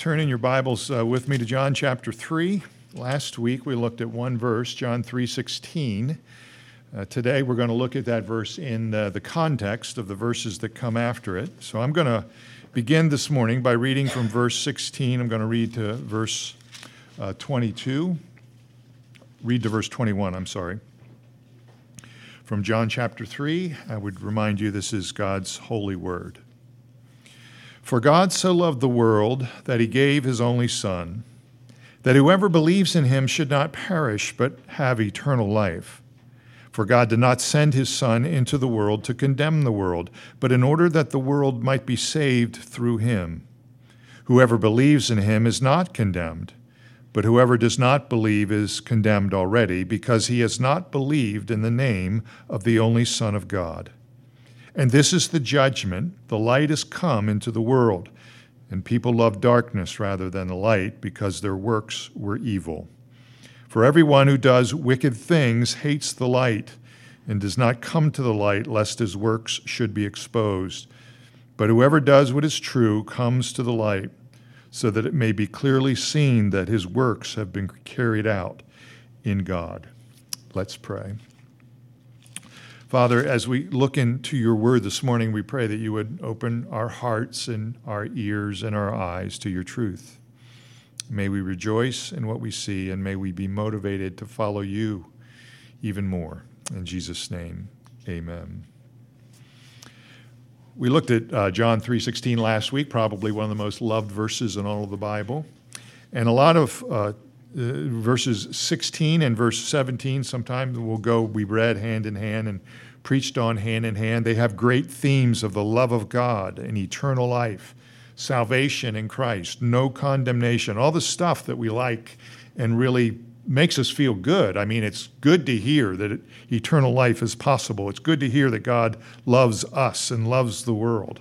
turn in your Bibles with me to John chapter 3. Last week we looked at one verse, John 3:16. Today we're going to look at that verse in the context of the verses that come after it. So I'm going to begin this morning by reading from verse 16. I'm going to read to verse 22. Read to verse 21, I'm sorry. From John chapter 3, I would remind you this is God's holy word. For God so loved the world that he gave his only Son, that whoever believes in him should not perish but have eternal life. For God did not send his Son into the world to condemn the world, but in order that the world might be saved through him. Whoever believes in him is not condemned, but whoever does not believe is condemned already, because he has not believed in the name of the only Son of God. And this is the judgment: the light has come into the world, and people love darkness rather than the light, because their works were evil. For everyone who does wicked things hates the light, and does not come to the light, lest his works should be exposed. But whoever does what is true comes to the light, so that it may be clearly seen that his works have been carried out in God. Let's pray. Father, as we look into your word this morning, we pray that you would open our hearts and our ears and our eyes to your truth. May we rejoice in what we see, and may we be motivated to follow you even more. In Jesus' name, amen. We looked at John 3:16 last week, probably one of the most loved verses in all of the Bible. And a lot of verses 16 and verse 17 sometimes we read hand in hand and preached on hand in hand. They have great themes of the love of God and eternal life, salvation in Christ, no condemnation, all the stuff that we like and really makes us feel good. I mean, it's good to hear that eternal life is possible. It's good to hear that God loves us and loves the world.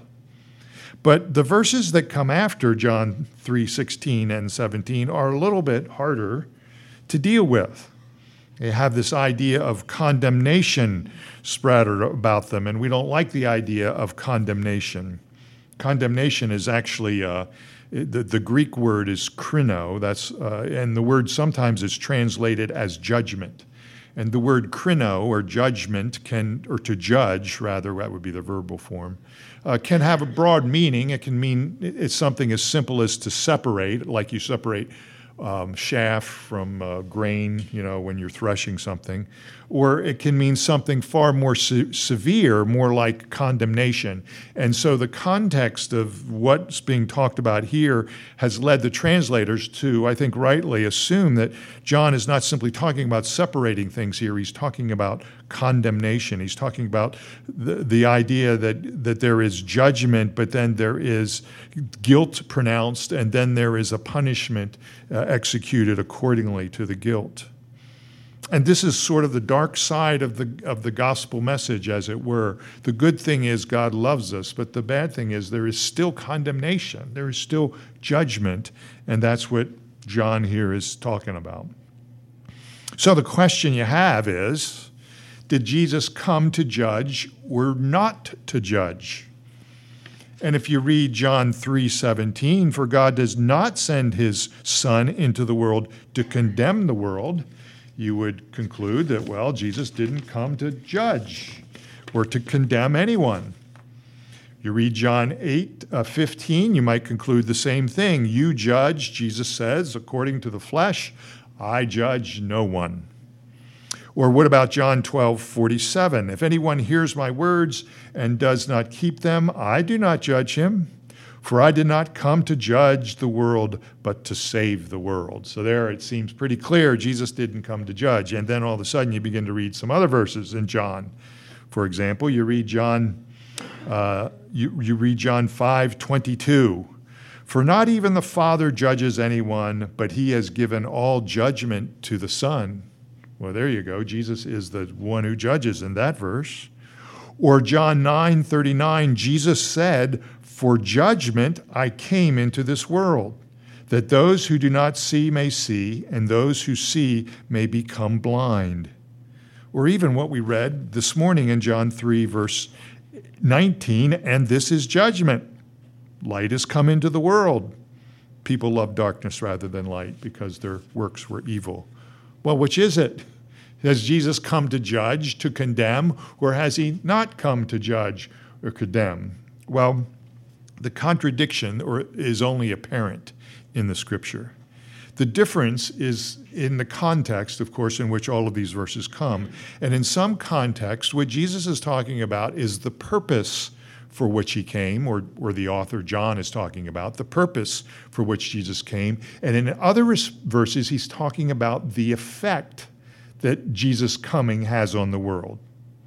But the verses that come after John 3:16 and 17 are a little bit harder to deal with. They have this idea of condemnation spread about them, and we don't like the idea of condemnation. Condemnation is actually, the Greek word is krino, and the word sometimes is translated as judgment. And the word krino, or judgment, or to judge, rather, that would be the verbal form, can have a broad meaning. It can mean it's something as simple as to separate, like you separate chaff from grain, when you're threshing something. Or it can mean something far more severe, more like condemnation. And so the context of what's being talked about here has led the translators to, I think rightly, assume that John is not simply talking about separating things here. He's talking about condemnation. He's talking about the idea that there is judgment, but then there is guilt pronounced, and then there is a punishment executed accordingly to the guilt. And this is sort of the dark side of the gospel message, as it were. The good thing is God loves us, but the bad thing is there is still condemnation. There is still judgment, and that's what John here is talking about. So the question you have is, did Jesus come to judge or not to judge? And if you read John 3:17, for God does not send his Son into the world to condemn the world, you would conclude that, well, Jesus didn't come to judge or to condemn anyone. You read John 8:15, you might conclude the same thing. You judge, Jesus says, according to the flesh. I judge no one. Or what about John 12:47? If anyone hears my words and does not keep them, I do not judge him. For I did not come to judge the world, but to save the world. So there it seems pretty clear Jesus didn't come to judge. And then all of a sudden you begin to read some other verses in John. For example, you read John 5:22. For not even the Father judges anyone, but he has given all judgment to the Son. Well, there you go. Jesus is the one who judges in that verse. Or John 9:39, Jesus said, for judgment I came into this world, that those who do not see may see, and those who see may become blind. Or even what we read this morning in John 3, verse 19, and this is judgment. Light has come into the world, people loved darkness rather than light because their works were evil. Well, which is it? Has Jesus come to judge, to condemn, or has he not come to judge or condemn? Well, the contradiction is only apparent in the Scripture. The difference is in the context, of course, in which all of these verses come. And in some context, what Jesus is talking about is the purpose for which he came, or the author John is talking about, the purpose for which Jesus came. And in other verses, he's talking about the effect that Jesus' coming has on the world.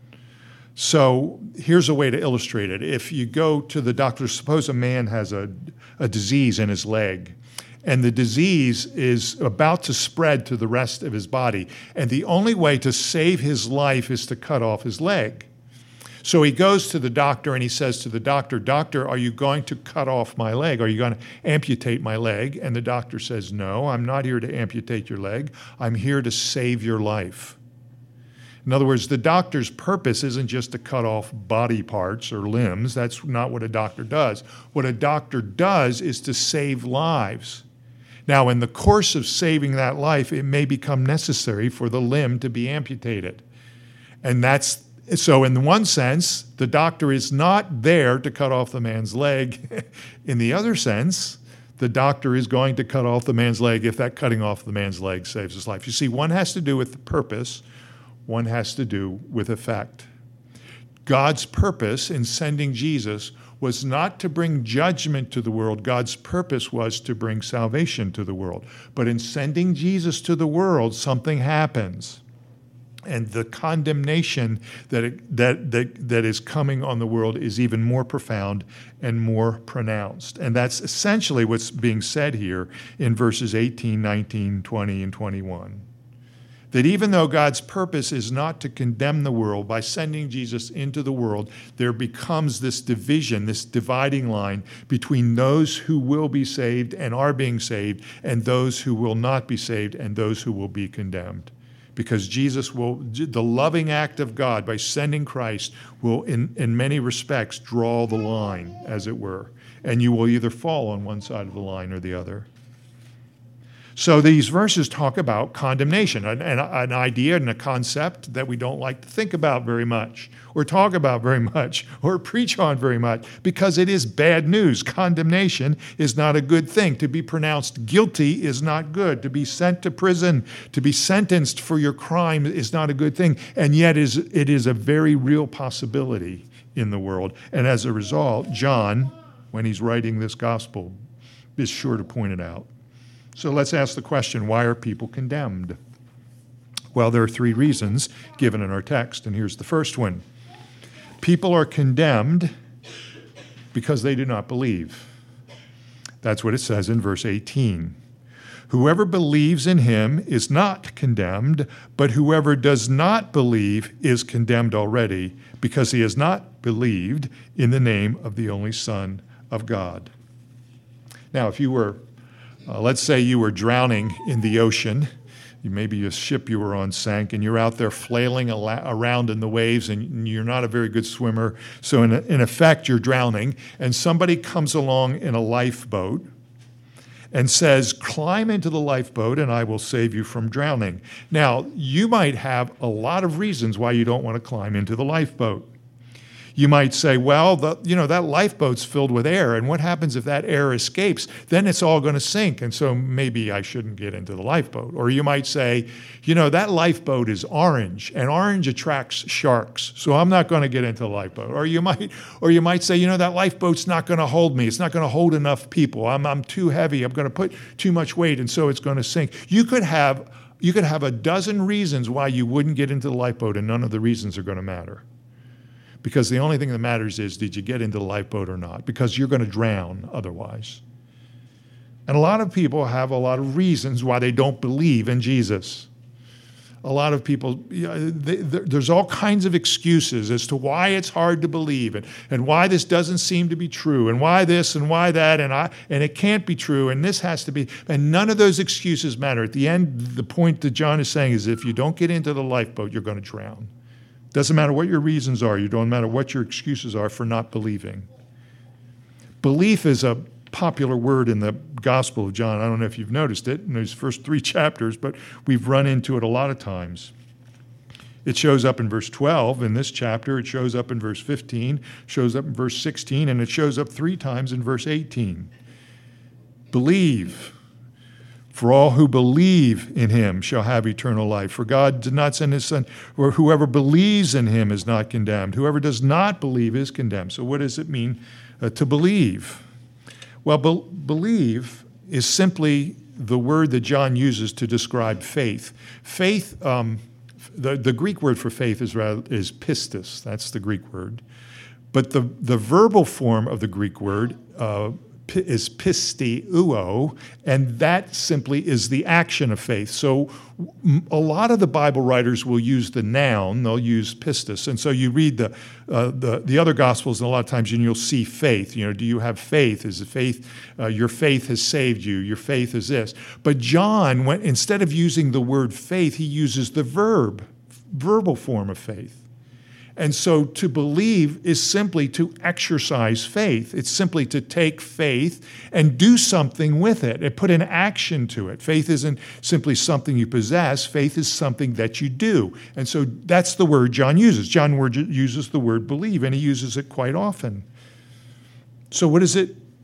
So here's a way to illustrate it. If you go to the doctor, suppose a man has a disease in his leg, and the disease is about to spread to the rest of his body, and the only way to save his life is to cut off his leg. So he goes to the doctor and he says to the doctor, "Doctor, are you going to cut off my leg? Are you going to amputate my leg?" And the doctor says, "No, I'm not here to amputate your leg. I'm here to save your life." In other words, the doctor's purpose isn't just to cut off body parts or limbs. That's not what a doctor does. What a doctor does is to save lives. Now, in the course of saving that life, it may become necessary for the limb to be amputated. And so in one sense, the doctor is not there to cut off the man's leg. In the other sense, the doctor is going to cut off the man's leg if that cutting off the man's leg saves his life. You see, one has to do with the purpose, one has to do with effect. God's purpose in sending Jesus was not to bring judgment to the world. God's purpose was to bring salvation to the world. But in sending Jesus to the world, something happens. And the condemnation that is coming on the world is even more profound and more pronounced. And that's essentially what's being said here in verses 18, 19, 20, and 21. That even though God's purpose is not to condemn the world, by sending Jesus into the world, there becomes this division, this dividing line between those who will be saved and are being saved, and those who will not be saved and those who will be condemned. Because the loving act of God by sending Christ will, in many respects, draw the line, as it were. And you will either fall on one side of the line or the other. So these verses talk about condemnation, an idea and a concept that we don't like to think about very much, or talk about very much, or preach on very much, because it is bad news. Condemnation is not a good thing. To be pronounced guilty is not good. To be sent to prison, to be sentenced for your crime is not a good thing. And yet it is a very real possibility in the world. And as a result, John, when he's writing this gospel, is sure to point it out. So let's ask the question, why are people condemned? Well, there are three reasons given in our text, and here's the first one. People are condemned because they do not believe. That's what it says in verse 18. Whoever believes in him is not condemned, but whoever does not believe is condemned already, because he has not believed in the name of the only Son of God. Now, if you were let's say you were drowning in the ocean. Maybe a ship you were on sank, and you're out there flailing around in the waves, and you're not a very good swimmer. So in effect, you're drowning, and somebody comes along in a lifeboat and says, "Climb into the lifeboat, and I will save you from drowning." Now, you might have a lot of reasons why you don't want to climb into the lifeboat. You might say, well, that lifeboat's filled with air, and what happens if that air escapes? Then it's all going to sink, and so maybe I shouldn't get into the lifeboat. Or you might say, that lifeboat is orange, and orange attracts sharks, so I'm not going to get into the lifeboat. Or you might say, that lifeboat's not going to hold me. It's not going to hold enough people. I'm too heavy. I'm going to put too much weight, and so it's going to sink. You could have a dozen reasons why you wouldn't get into the lifeboat, and none of the reasons are going to matter. Because the only thing that matters is, did you get into the lifeboat or not? Because you're going to drown otherwise. And a lot of people have a lot of reasons why they don't believe in Jesus. A lot of people, there's all kinds of excuses as to why it's hard to believe, and why this doesn't seem to be true, and why this and why that, and it can't be true, and this has to be. And none of those excuses matter. At the end, the point that John is saying is, if you don't get into the lifeboat, you're going to drown. Doesn't matter what your reasons are. You don't matter what your excuses are for not believing. Belief is a popular word in the Gospel of John. I don't know if you've noticed it in those first 3 chapters, but we've run into it a lot of times. It shows up in verse 12 in this chapter. It shows up in verse 15, shows up in verse 16, and it shows up 3 times in verse 18. Believe. For all who believe in him shall have eternal life. For God did not send his Son, or whoever believes in him is not condemned. Whoever does not believe is condemned. So what does it mean to believe? Well, believe is simply the word that John uses to describe faith. Faith, the Greek word for faith is pistis. That's the Greek word. But the verbal form of the Greek word is pisteuo, and that simply is the action of faith. So a lot of the Bible writers will use the noun, they'll use pistis. And so you read the other Gospels, and a lot of times you'll see faith. You know, do you have faith? Is it faith? Your faith has saved you. Your faith is this. But John, instead of using the word faith, he uses the verbal form of faith. And so to believe is simply to exercise faith. It's simply to take faith and do something with it and put an action to it. Faith isn't simply something you possess. Faith is something that you do. And so that's the word John uses. John uses the word believe, and he uses it quite often. So what does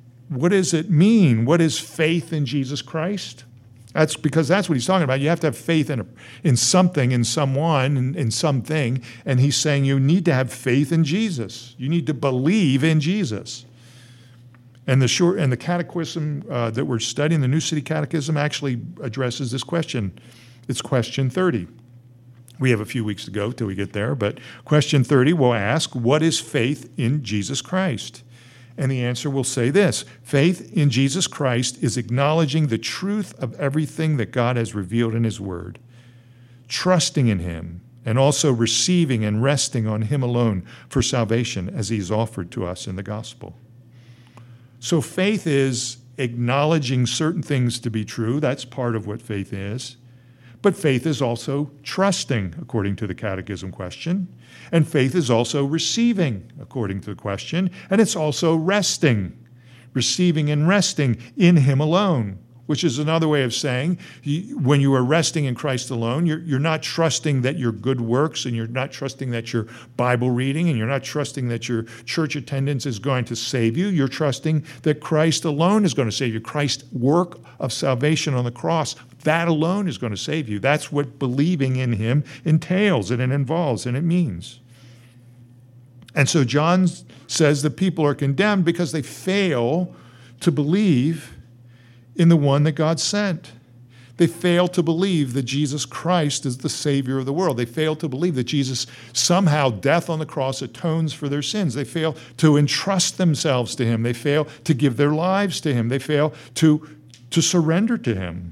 it mean? What is faith in Jesus Christ? That's because that's what he's talking about. You have to have faith in something, in someone, in something. And he's saying you need to have faith in Jesus. You need to believe in Jesus. And the catechism that we're studying, the New City Catechism, actually addresses this question. It's question 30. We have a few weeks to go till we get there, but question 30 will ask, what is faith in Jesus Christ? And the answer will say this: faith in Jesus Christ is acknowledging the truth of everything that God has revealed in his word, trusting in him, and also receiving and resting on him alone for salvation as he's offered to us in the gospel. So faith is acknowledging certain things to be true. That's part of what faith is. But faith is also trusting, according to the catechism question. And faith is also receiving, according to the question. And it's also resting, receiving and resting in him alone, which is another way of saying when you are resting in Christ alone, you're not trusting that your good works, and you're not trusting that your Bible reading, and you're not trusting that your church attendance is going to save you. You're trusting that Christ alone is going to save you. Christ's work of salvation on the cross, that alone is going to save you. That's what believing in him entails, and it involves, and it means. And so John says that people are condemned because they fail to believe in the one that God sent. They fail to believe that Jesus Christ is the Savior of the world. They fail to believe that Jesus somehow, death on the cross, atones for their sins. They fail to entrust themselves to him. They fail to give their lives to him. They fail to surrender to him.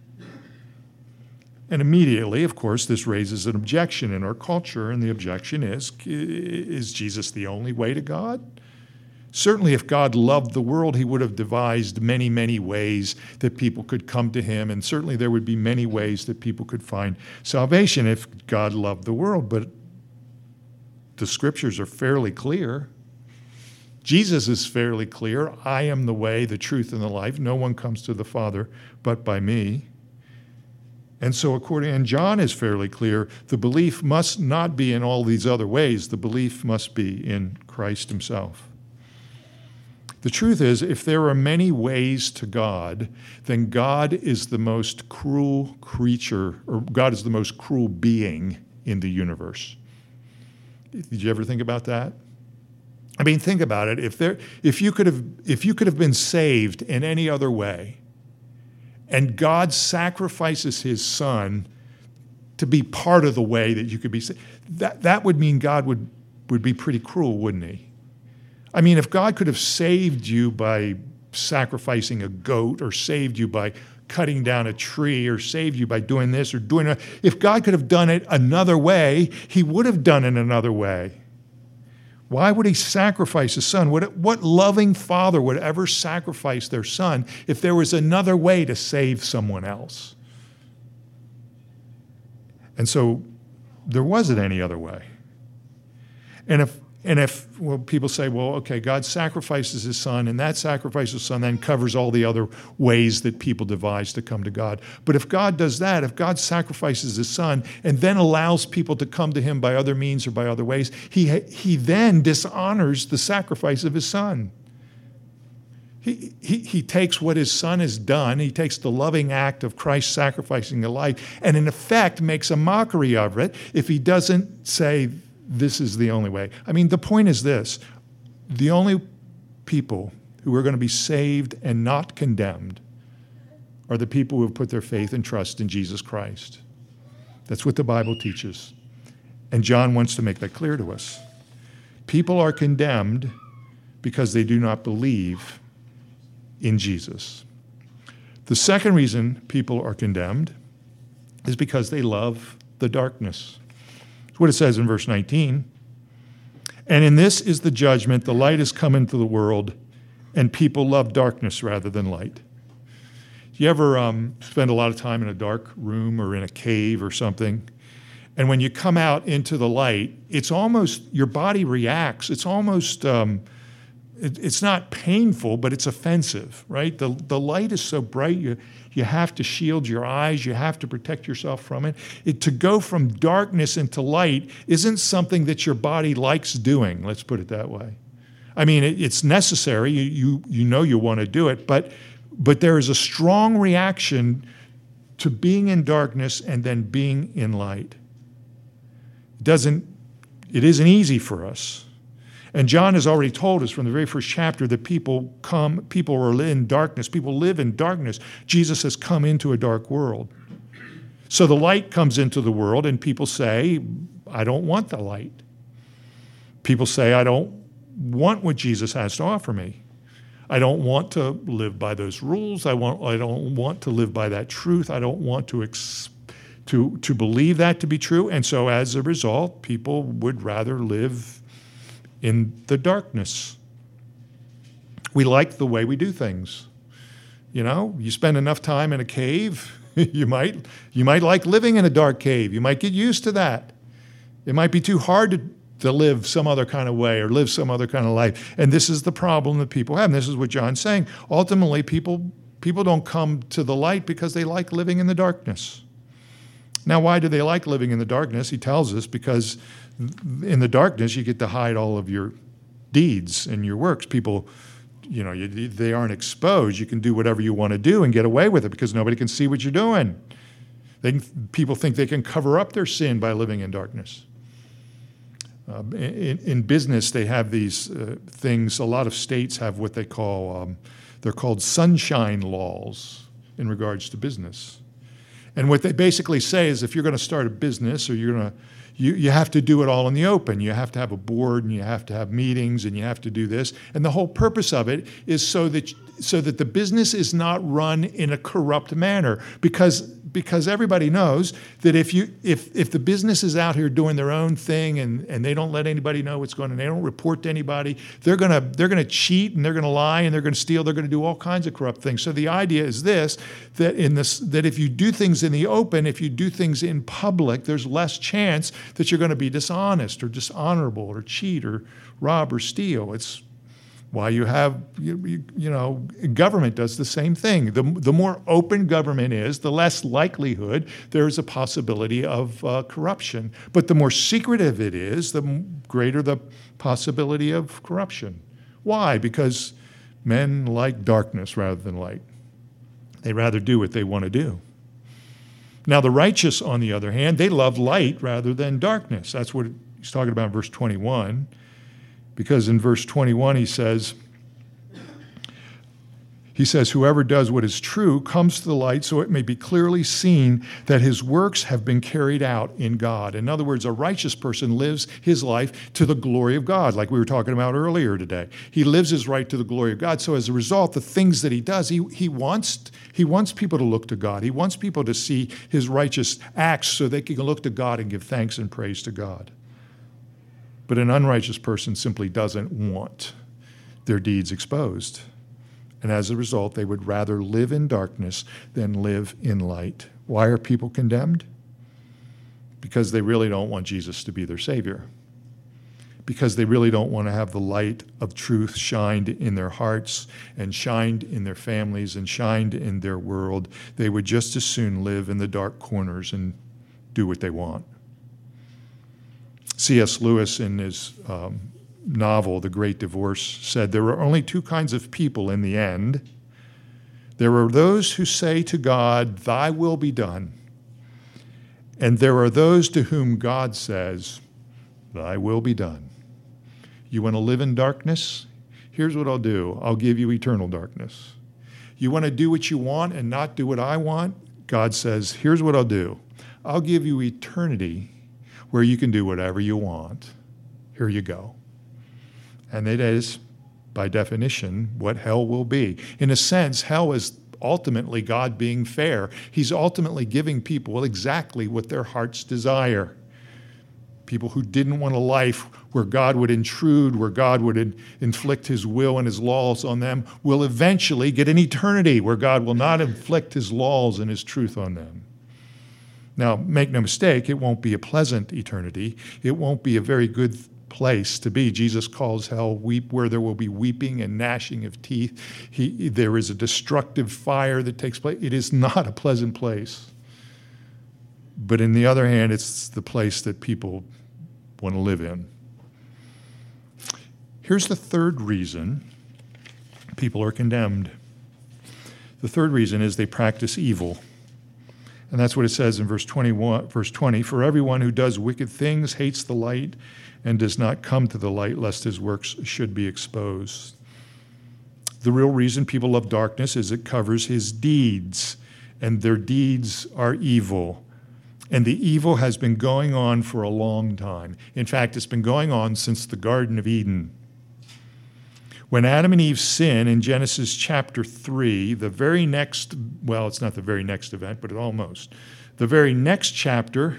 And immediately, of course, this raises an objection in our culture, and the objection is Jesus the only way to God? Certainly, if God loved the world, he would have devised many, many ways that people could come to him, and certainly there would be many ways that people could find salvation if God loved the world. But the scriptures are fairly clear. Jesus is fairly clear. I am the way, the truth, and the life. No one comes to the Father but by me. And so and John is fairly clear, the belief must not be in all these other ways. The belief must be in Christ himself. The truth is, if there are many ways to God, then God is the most cruel creature, or God is the most cruel being in the universe. Did you ever think about that? I mean, think about it. If you could have been saved in any other way, and God sacrifices his son to be part of the way that you could be saved, that would mean God would be pretty cruel, wouldn't he? I mean, if God could have saved you by sacrificing a goat, or saved you by cutting down a tree, or saved you by doing this or doing that, if God could have done it another way, he would have done it another way. Why would he sacrifice his son? What loving father would ever sacrifice their son if there was another way to save someone else? And so there wasn't any other way. And And if people say, well, okay, God sacrifices his son, and that sacrifice of his son then covers all the other ways that people devise to come to God. But if God does that, if God sacrifices his son and then allows people to come to him by other means or by other ways, he then dishonors the sacrifice of his son. He takes what his son has done, he takes the loving act of Christ sacrificing a life, and in effect makes a mockery of it if he doesn't say, this is the only way. I mean, the point is this: the only people who are going to be saved and not condemned are the people who have put their faith and trust in Jesus Christ. That's what the Bible teaches. And John wants to make that clear to us. People are condemned because they do not believe in Jesus. The second reason people are condemned is because they love the darkness. That's what it says in verse 19. And in this is the judgment: the light has come into the world, and people love darkness rather than light. You ever spend a lot of time in a dark room or in a cave or something? And when you come out into the light, it's almost, your body reacts. It's almost, it's not painful, but it's offensive, right? The light is so bright, you have to shield your eyes. You have to protect yourself from it. To go from darkness into light isn't something that your body likes doing, let's put it that way. I mean, it's necessary. You know you want to do it, but there is a strong reaction to being in darkness and then being in light. It isn't easy for us. And John has already told us from the very first chapter that people are in darkness. People live in darkness. Jesus has come into a dark world. So the light comes into the world, and people say, I don't want the light. People say, I don't want what Jesus has to offer me. I don't want to live by those rules. I don't want to live by that truth. I don't want to believe that to be true. And so as a result, people would rather live in the darkness. We like the way we do things. You know, you spend enough time in a cave, you might like living in a dark cave. You might get used to that. It might be too hard to live some other kind of way or live some other kind of life. And this is the problem that people have. And this is what John's saying. Ultimately, people don't come to the light because they like living in the darkness. Now, why do they like living in the darkness? He tells us because in the darkness, you get to hide all of your deeds and your works. People, they aren't exposed. You can do whatever you want to do and get away with it because nobody can see what you're doing. People think they can cover up their sin by living in darkness. In business, they have these things. A lot of states have what they call, they're called sunshine laws in regards to business. And what they basically say is if you're going to start a business or you have to do it all in the open. You have to have a board and you have to have meetings and you have to do this. And the whole purpose of it is so that the business is not run in a corrupt manner because everybody knows that if the business is out here doing their own thing and they don't let anybody know what's going on, they don't report to anybody, they're gonna cheat and they're gonna lie and they're gonna steal, they're gonna do all kinds of corrupt things. So the idea is that if you do things in the open, if you do things in public, there's less chance that you're going to be dishonest or dishonorable or cheat or rob or steal. It's why you have, government does the same thing. The more open government is, the less likelihood there is a possibility of corruption. But the more secretive it is, the greater the possibility of corruption. Why? Because men like darkness rather than light. They rather do what they want to do. Now, the righteous, on the other hand, they love light rather than darkness. That's what he's talking about in verse 21. Because in verse 21, he says, whoever does what is true comes to the light so it may be clearly seen that his works have been carried out in God. In other words, a righteous person lives his life to the glory of God, like we were talking about earlier today. He lives his right to the glory of God. So as a result, the things that he does, he wants people to look to God. He wants people to see his righteous acts so they can look to God and give thanks and praise to God. But an unrighteous person simply doesn't want their deeds exposed. And as a result, they would rather live in darkness than live in light. Why are people condemned? Because they really don't want Jesus to be their Savior. because they really don't want to have the light of truth shined in their hearts and shined in their families and shined in their world. They would just as soon live in the dark corners and do what they want. C.S. Lewis, in his novel, The Great Divorce, said there are only two kinds of people in the end. There are those who say to God, "Thy will be done." And there are those to whom God says, "Thy will be done." You want to live in darkness? Here's what I'll do. I'll give you eternal darkness. You want to do what you want and not do what I want? God says, here's what I'll do. I'll give you eternity where you can do whatever you want. Here you go. And it is, by definition, what hell will be. In a sense, hell is ultimately God being fair. He's ultimately giving people exactly what their hearts desire. People who didn't want a life where God would intrude, where God would inflict his will and his laws on them, will eventually get an eternity where God will not inflict his laws and his truth on them. Now, make no mistake, it won't be a pleasant eternity. It won't be a very good place to be. Jesus calls hell where there will be weeping and gnashing of teeth. There is a destructive fire that takes place. It is not a pleasant place. But on the other hand, it's the place that people want to live in. Here's the third reason people are condemned. The third reason is they practice evil. And that's what it says in verse 20. For everyone who does wicked things hates the light and does not come to the light, lest his works should be exposed. The real reason people love darkness is it covers his deeds, and their deeds are evil. And the evil has been going on for a long time. In fact, it's been going on since the Garden of Eden. When Adam and Eve sin in Genesis chapter 3, the very next, well, it's not the very next event, but almost. The very next chapter,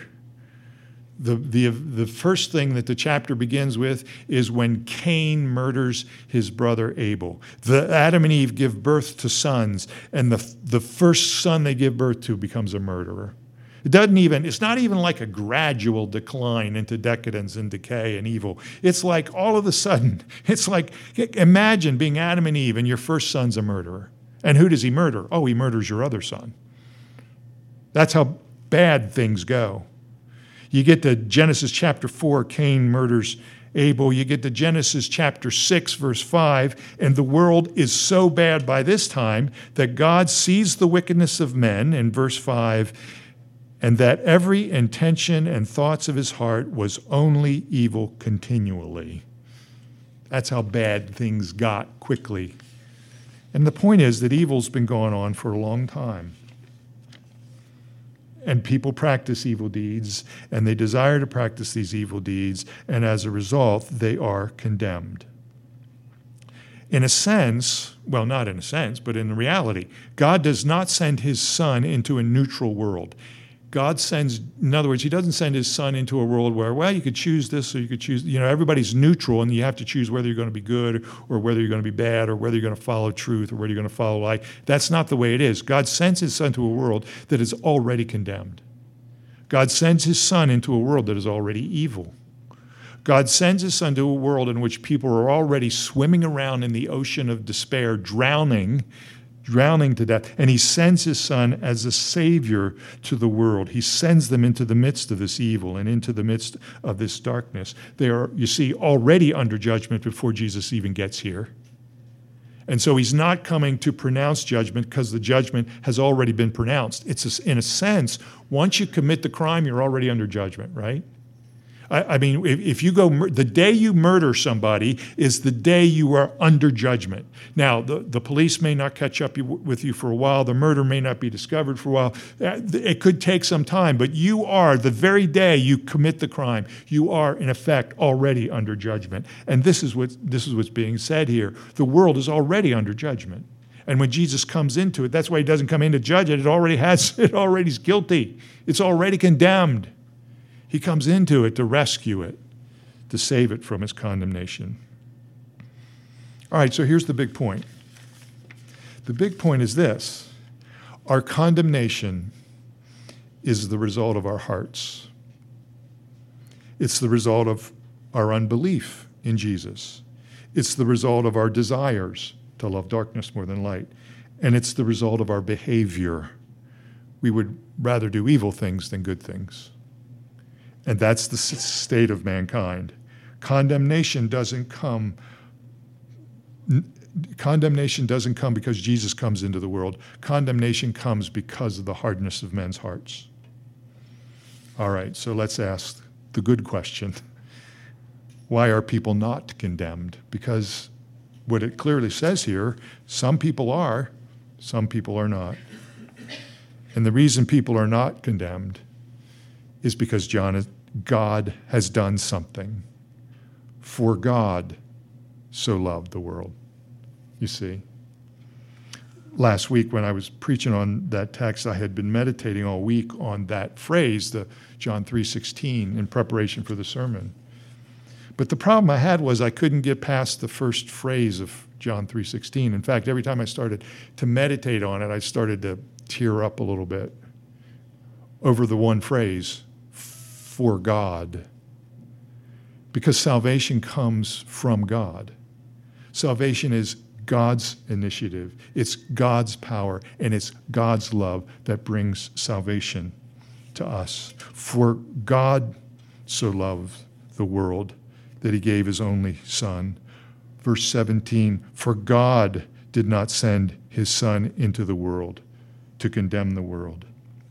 the first thing that the chapter begins with is when Cain murders his brother Abel. Adam and Eve give birth to sons, and the first son they give birth to becomes a murderer. It's not even like a gradual decline into decadence and decay and evil. It's like all of a sudden, it's like, imagine being Adam and Eve and your first son's a murderer. And who does he murder? Oh, he murders your other son. That's how bad things go. You get to Genesis chapter 4, Cain murders Abel. You get to Genesis chapter 6, verse 5, and the world is so bad by this time that God sees the wickedness of men, in verse 5, and that every intention and thoughts of his heart was only evil continually. That's how bad things got quickly. And the point is that evil's been going on for a long time. And people practice evil deeds, and they desire to practice these evil deeds, and as a result, they are condemned. In a sense, well, not in a sense, but in reality, God does not send his son into a neutral world. God sends, in other words, he doesn't send his son into a world where, well, you could choose this or you could choose, everybody's neutral and you have to choose whether you're going to be good or whether you're going to be bad or whether you're going to follow truth or whether you're going to follow light. That's not the way it is. God sends his son to a world that is already condemned. God sends his son into a world that is already evil. God sends his son to a world in which people are already swimming around in the ocean of despair, drowning to death. And he sends his son as a savior to the world. He sends them into the midst of this evil and into the midst of this darkness. They are, you see, already under judgment before Jesus even gets here. And so he's not coming to pronounce judgment because the judgment has already been pronounced. It's, in a sense, once you commit the crime, you're already under judgment, right? I mean, if you go, the day you murder somebody is the day you are under judgment. Now, the police may not catch up with you for a while. The murder may not be discovered for a while. It could take some time, but you are, the very day you commit the crime, you are, in effect, already under judgment. And this is what's being said here. The world is already under judgment. And when Jesus comes into it, that's why he doesn't come in to judge it. It already is guilty. It's already condemned. He comes into it to rescue it, to save it from its condemnation. All right, so here's the big point. The big point is this. Our condemnation is the result of our hearts. It's the result of our unbelief in Jesus. It's the result of our desires to love darkness more than light. And it's the result of our behavior. We would rather do evil things than good things. And that's the state of mankind. Condemnation doesn't come because Jesus comes into the world. Condemnation comes because of the hardness of men's hearts. All right, so let's ask the good question. Why are people not condemned? Because what it clearly says here, some people are, some people are not. And the reason people are not condemned is because God has done something. For God so loved the world. You see? Last week when I was preaching on that text, I had been meditating all week on that phrase, the John 3:16, in preparation for the sermon. But the problem I had was I couldn't get past the first phrase of John 3:16. In fact, every time I started to meditate on it, I started to tear up a little bit over the one phrase, for God. Because salvation comes from God. Salvation is God's initiative. It's God's power, and it's God's love that brings salvation to us. For God so loved the world that he gave his only Son. Verse 17, for God did not send his Son into the world to condemn the world.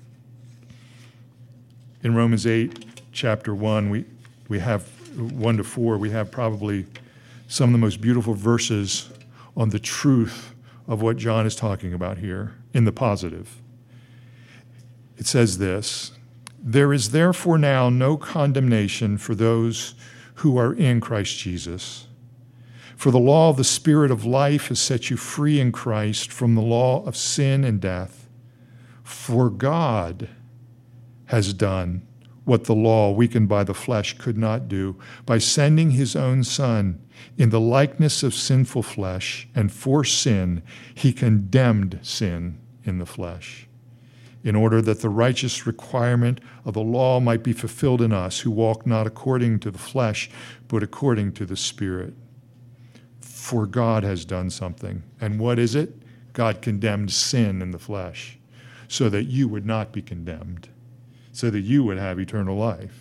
In Romans 8, chapter 1, we have 1 to 4, we have probably some of the most beautiful verses on the truth of what John is talking about here in the positive. It says this, there is therefore now no condemnation for those who are in Christ Jesus. For the law of the Spirit of life has set you free in Christ from the law of sin and death. For God has done what the law, weakened by the flesh, could not do, by sending his own Son in the likeness of sinful flesh, and for sin he condemned sin in the flesh, in order that the righteous requirement of the law might be fulfilled in us, who walk not according to the flesh, but according to the Spirit. For God has done something. And what is it? God condemned sin in the flesh, so that you would not be condemned, so that you would have eternal life.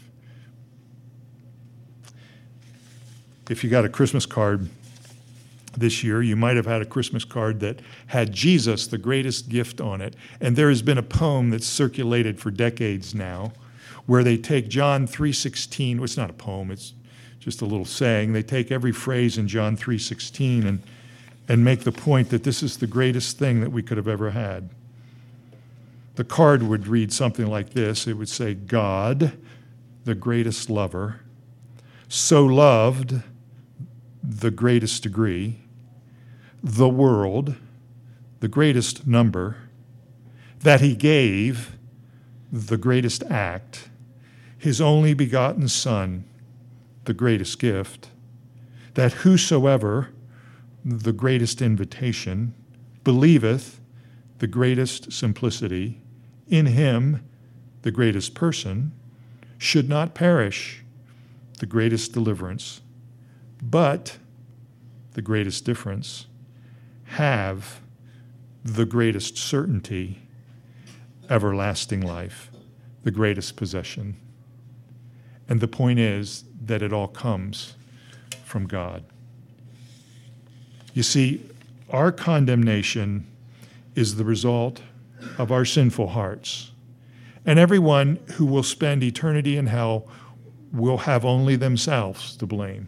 If you got a Christmas card this year, you might have had a Christmas card that had Jesus, the greatest gift, on it. And there has been a poem that's circulated for decades now where they take John 3:16. Well, it's not a poem, it's just a little saying. They take every phrase in John 3:16 and make the point that this is the greatest thing that we could have ever had. The card would read something like this. It would say, God, the greatest lover, so loved the greatest degree, the world, the greatest number, that he gave the greatest act, his only begotten Son, the greatest gift, that whosoever, the greatest invitation, believeth, the greatest simplicity, in him, the greatest person, should not perish, the greatest deliverance, but the greatest difference, have the greatest certainty, everlasting life, the greatest possession. And the point is that it all comes from God. You see, our condemnation is the result of our sinful hearts. And everyone who will spend eternity in hell will have only themselves to blame.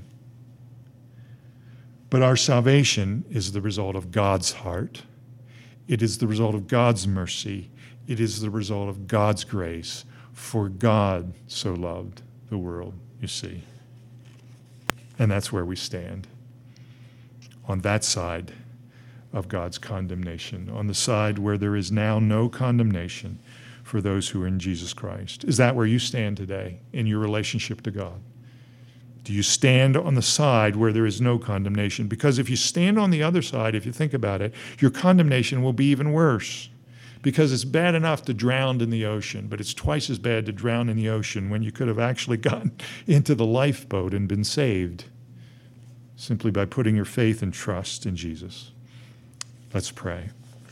But our salvation is the result of God's heart. It is the result of God's mercy. It is the result of God's grace. For God so loved the world, you see. And that's where we stand. On that side of God's condemnation. On the side where there is now no condemnation for those who are in Jesus Christ. Is that where you stand today in your relationship to God? Do you stand on the side where there is no condemnation? Because if you stand on the other side, if you think about it, your condemnation will be even worse. because it's bad enough to drown in the ocean, but it's twice as bad to drown in the ocean when you could have actually gotten into the lifeboat and been saved simply by putting your faith and trust in Jesus. Let's pray.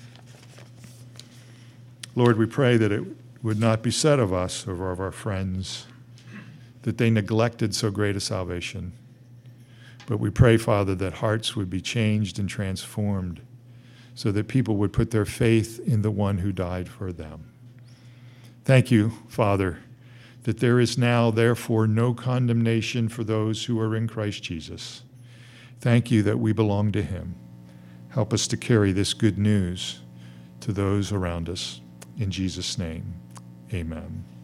Lord, we pray that it would not be said of us or of our friends that they neglected so great a salvation. But we pray, Father, that hearts would be changed and transformed so that people would put their faith in the one who died for them. Thank you, Father, that there is now, therefore, no condemnation for those who are in Christ Jesus. Thank you that we belong to him. Help us to carry this good news to those around us. In Jesus' name, amen.